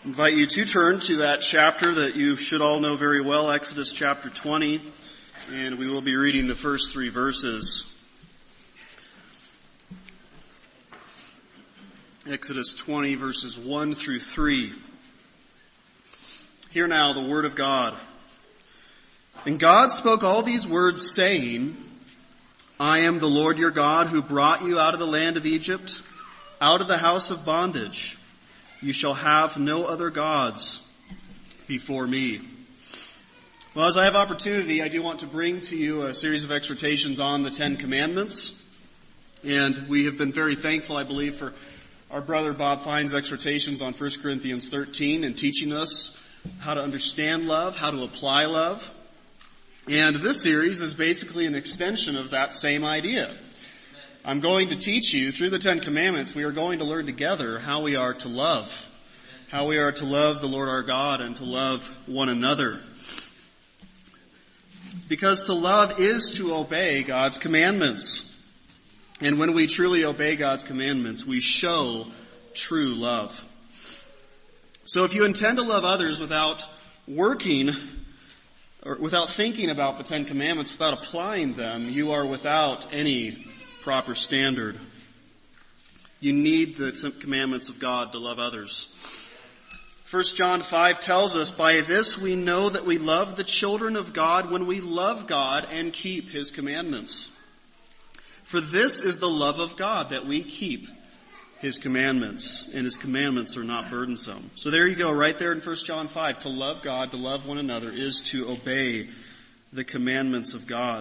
invite you to turn to that chapter that you should all know very well, Exodus chapter 20, and we will be reading the first 3 verses. Exodus 20 verses 1 through 3. Hear now the word of God. And God spoke all these words, saying, I am the Lord your God who brought you out of the land of Egypt, out of the house of bondage. You shall have no other gods before me. Well, as I have opportunity, I do want to bring to you a series of exhortations on the 10 Commandments. And we have been very thankful, I believe, for our brother Bob Fine's exhortations on 1 Corinthians 13 and teaching us how to understand love, how to apply love. And this series is basically an extension of that same idea. I'm going to teach you through the 10 Commandments, we are going to learn together how we are to love. How we are to love the Lord our God and to love one another. Because to love is to obey God's commandments. And when we truly obey God's commandments, we show true love. So if you intend to love others without working or without thinking about the 10 Commandments, without applying them, you are without any proper standard. You need the commandments of God to love others. 1 John 5 tells us, by this we know that we love the children of God when we love God and keep His commandments. For this is the love of God, that we keep His commandments, and His commandments are not burdensome. So there you go, right there in 1 John 5. To love God, to love one another, is to obey the commandments of God.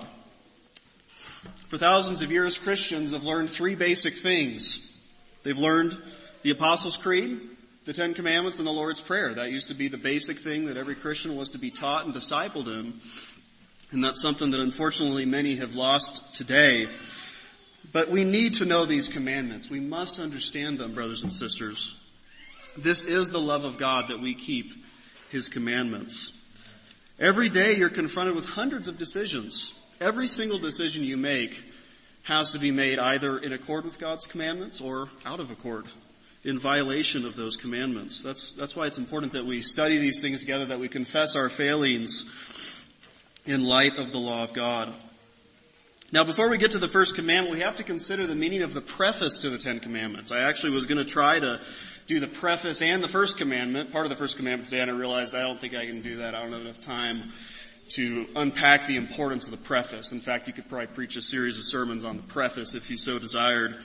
For thousands of years, Christians have learned 3 basic things. They've learned the Apostles' Creed, the 10 Commandments, and the Lord's Prayer. That used to be the basic thing that every Christian was to be taught and discipled in. And that's something that unfortunately many have lost today. But we need to know these commandments. We must understand them, brothers and sisters. This is the love of God, that we keep His commandments. Every day you're confronted with hundreds of decisions. Every single decision you make has to be made either in accord with God's commandments or out of accord, in violation of those commandments. That's why it's important that we study these things together, that we confess our failings in light of the law of God. Now, before we get to the first commandment, we have to consider the meaning of the preface to the 10 Commandments. I actually was going to try to do the preface and the first commandment, part of the first commandment today, and I realized I don't think I can do that. I don't have enough time to unpack the importance of the preface. In fact, you could probably preach a series of sermons on the preface if you so desired.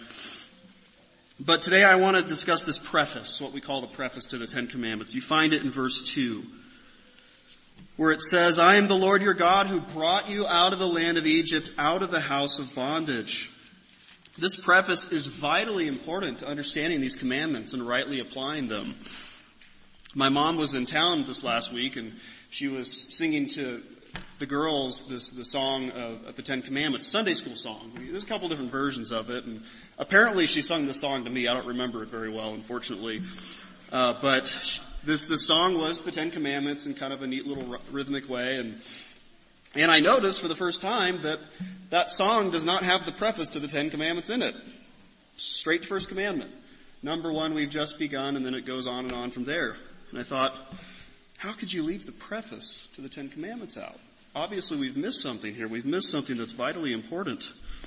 But today I want to discuss this preface, what we call the preface to the 10 Commandments. You find it in verse 2, where it says, I am the Lord your God who brought you out of the land of Egypt, out of the house of bondage. This preface is vitally important to understanding these commandments and rightly applying them. My mom was in town this last week, and she was singing to the girls the song of the 10 Commandments, Sunday school song. There's a couple different versions of it, and apparently she sung the song to me. I don't remember it very well, unfortunately. But this song was the 10 Commandments in kind of a neat little rhythmic way, and I noticed for the first time that song does not have the preface to the 10 Commandments in it. Straight to first commandment. Number 1, we've just begun, and then it goes on and on from there. And I thought, how could you leave the preface to the 10 Commandments out? Obviously, we've missed something here. We've missed something that's vitally important.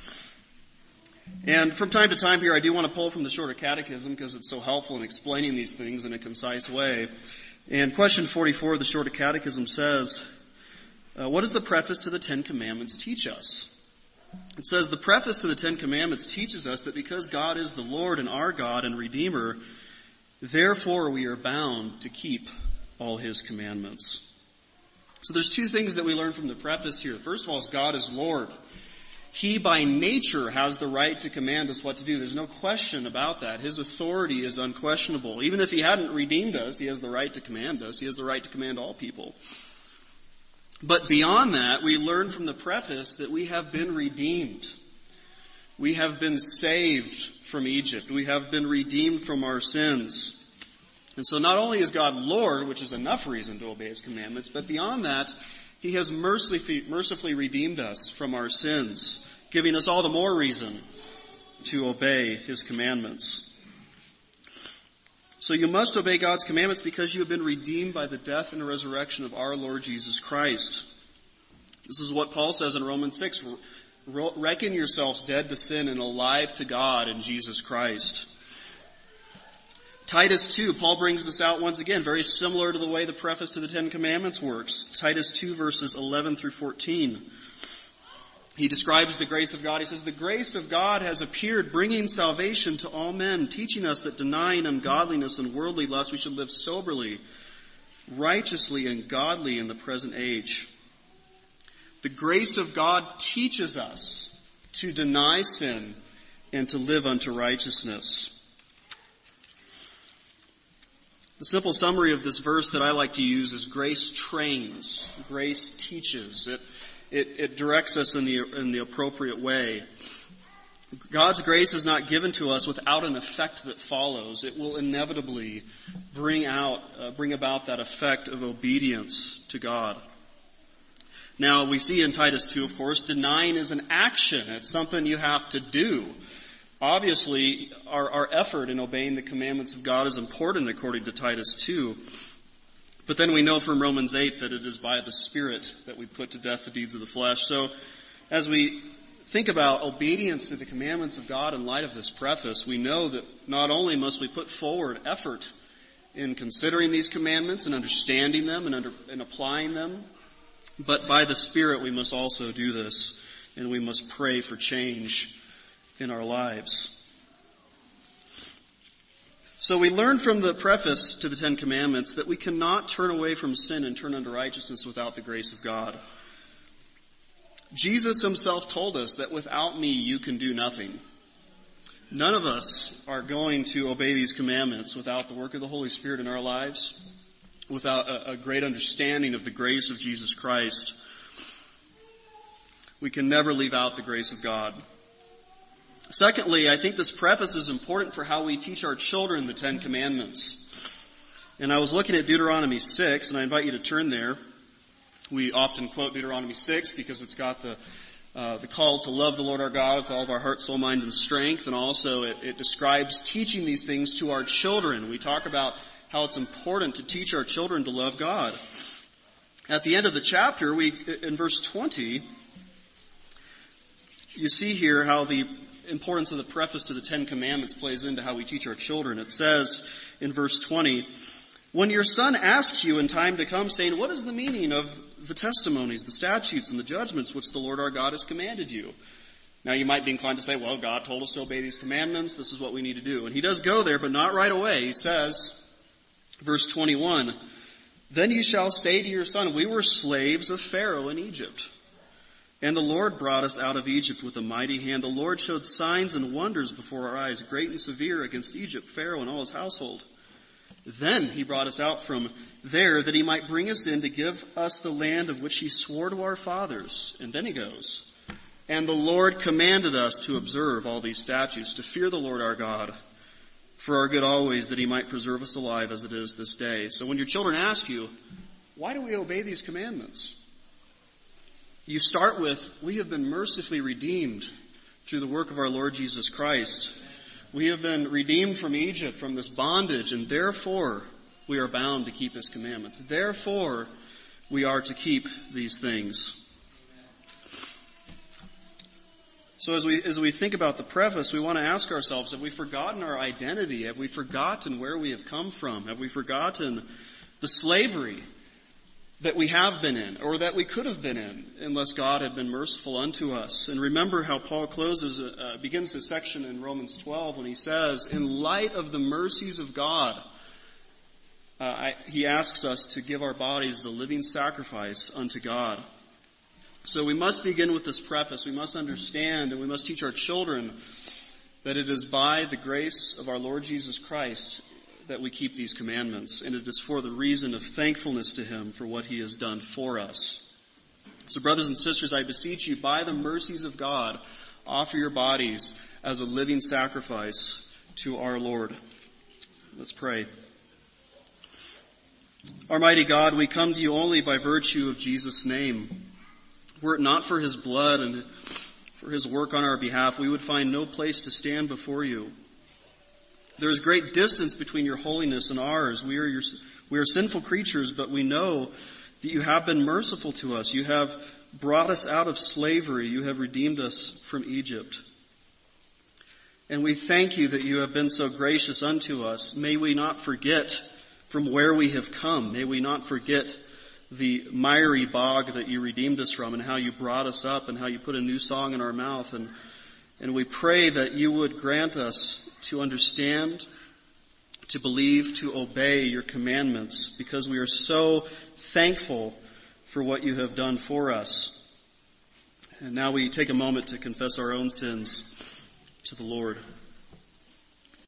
And from time to time here, I do want to pull from the Shorter Catechism because it's so helpful in explaining these things in a concise way. And question 44 of the Shorter Catechism says, what does the preface to the 10 Commandments teach us? It says, the preface to the 10 Commandments teaches us that because God is the Lord and our God and Redeemer, therefore we are bound to keep all His commandments. So there's 2 things that we learn from the preface here. First of all is God is Lord. He by nature has the right to command us what to do. There's no question about that. His authority is unquestionable. Even if He hadn't redeemed us, He has the right to command us. He has the right to command all people. But beyond that, we learn from the preface that we have been redeemed. We have been saved from Egypt. We have been redeemed from our sins. And so not only is God Lord, which is enough reason to obey His commandments, but beyond that, He has mercifully redeemed us from our sins, giving us all the more reason to obey His commandments. So you must obey God's commandments because you have been redeemed by the death and resurrection of our Lord Jesus Christ. This is what Paul says in Romans 6. Reckon yourselves dead to sin and alive to God in Jesus Christ. Titus 2, Paul brings this out once again, very similar to the way the preface to the Ten Commandments works. Titus 2 verses 11 through 14. He describes the grace of God. He says, the grace of God has appeared, bringing salvation to all men, teaching us that denying ungodliness and worldly lust, we should live soberly, righteously, and godly in the present age. The grace of God teaches us to deny sin and to live unto righteousness. The simple summary of this verse that I like to use is grace trains, grace teaches. It directs us in the appropriate way. God's grace is not given to us without an effect that follows. It will inevitably bring about that effect of obedience to God. Now, we see in Titus 2, of course, denying is an action. It's something you have to do. Obviously, our effort in obeying the commandments of God is important according to Titus 2. But then we know from Romans 8 that it is by the Spirit that we put to death the deeds of the flesh. So, as we think about obedience to the commandments of God in light of this preface, we know that not only must we put forward effort in considering these commandments and understanding them and applying them, but by the Spirit we must also do this, and we must pray for change in our lives. So we learn from the preface to the Ten Commandments that we cannot turn away from sin and turn unto righteousness without the grace of God. Jesus himself told us that without me you can do nothing. None of us are going to obey these commandments without the work of the Holy Spirit in our lives, without a great understanding of the grace of Jesus Christ. We can never leave out the grace of God. Secondly, I think this preface is important for how we teach our children the Ten Commandments. And I was looking at Deuteronomy 6, and I invite you to turn there. We often quote Deuteronomy 6 because it's got the call to love the Lord our God with all of our heart, soul, mind, and strength. And also it describes teaching these things to our children. We talk about how it's important to teach our children to love God. At the end of the chapter, in verse 20, you see here how the importance of the preface to the Ten Commandments plays into how we teach our children. It says in verse 20, when your son asks you in time to come, saying, what is the meaning of the testimonies, the statutes, and the judgments which the Lord our God has commanded you? Now you might be inclined to say, well, God told us to obey these commandments. This is what we need to do. And he does go there, but not right away. He says, verse 21, then you shall say to your son, we were slaves of Pharaoh in Egypt. And the Lord brought us out of Egypt with a mighty hand. The Lord showed signs and wonders before our eyes, great and severe against Egypt, Pharaoh and all his household. Then he brought us out from there that he might bring us in to give us the land of which he swore to our fathers. And then he goes, and the Lord commanded us to observe all these statutes, to fear the Lord our God, for our good always, that he might preserve us alive as it is this day. So when your children ask you, why do we obey these commandments? You start with, we have been mercifully redeemed through the work of our Lord Jesus Christ. We have been redeemed from Egypt, from this bondage, and therefore we are bound to keep his commandments. Therefore we are to keep these things. So as we think about the preface, we want to ask ourselves, have we forgotten our identity? Have we forgotten where we have come from? Have we forgotten the slavery that we have been in, or that we could have been in, unless God had been merciful unto us? And remember how Paul begins his section in Romans 12 when he says, in light of the mercies of God, he asks us to give our bodies as a living sacrifice unto God. So we must begin with this preface. We must understand and we must teach our children that it is by the grace of our Lord Jesus Christ that we keep these commandments, and it is for the reason of thankfulness to him for what he has done for us. So brothers and sisters, I beseech you, by the mercies of God, offer your bodies as a living sacrifice to our Lord. Let's pray. Almighty God, we come to you only by virtue of Jesus' name. Were it not for his blood and for his work on our behalf, we would find no place to stand before you. There is great distance between your holiness and ours. We are sinful creatures, but we know that you have been merciful to us. You have brought us out of slavery. You have redeemed us from Egypt. And we thank you that you have been so gracious unto us. May we not forget from where we have come. May we not forget the miry bog that you redeemed us from and how you brought us up and how you put a new song in our mouth. And we pray that you would grant us to understand, to believe, to obey your commandments, because we are so thankful for what you have done for us. And now we take a moment to confess our own sins to the Lord.